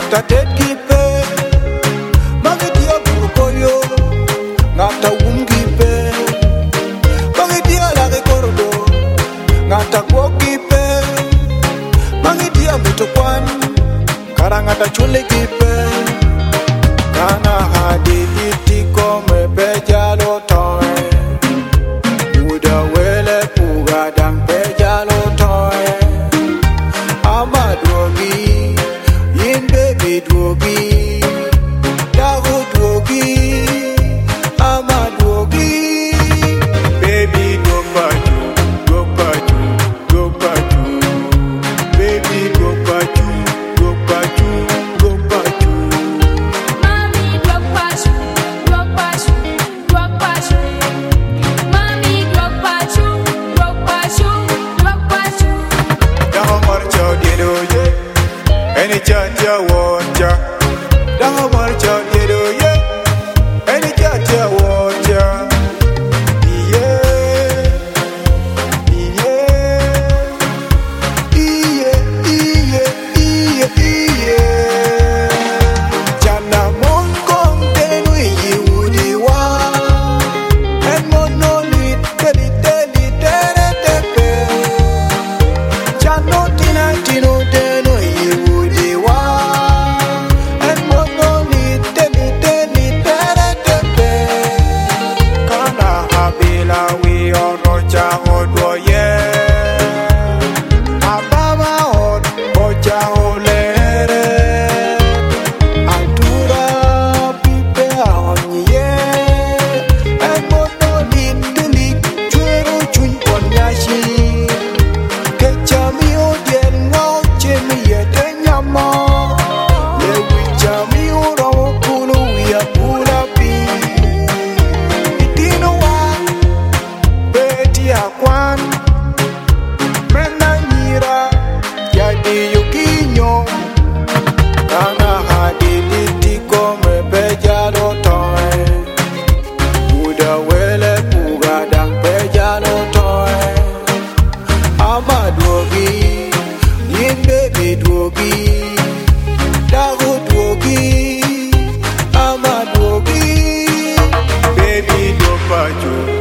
ngata tet kipe magitia bukoyo ngata kipe magitia lage kordo ngata kipe magitia mutukwan karangata chule kipe kana haditi kome pejalo toy uda wele puga dang pejalo toy amadwogi yin baby dwogi dago dwogi amadwogi baby dwopaju dwopaju dwopaju baby dwopaju dwopaju dwopaju Mami dwopaju dwopaju dwopaju Mami dwopaju dwopaju dwopaju dago marcha diedo ye any chat ya water dago marcha diedo ye any chat ya water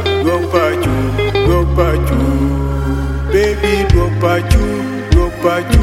Baby, do baju,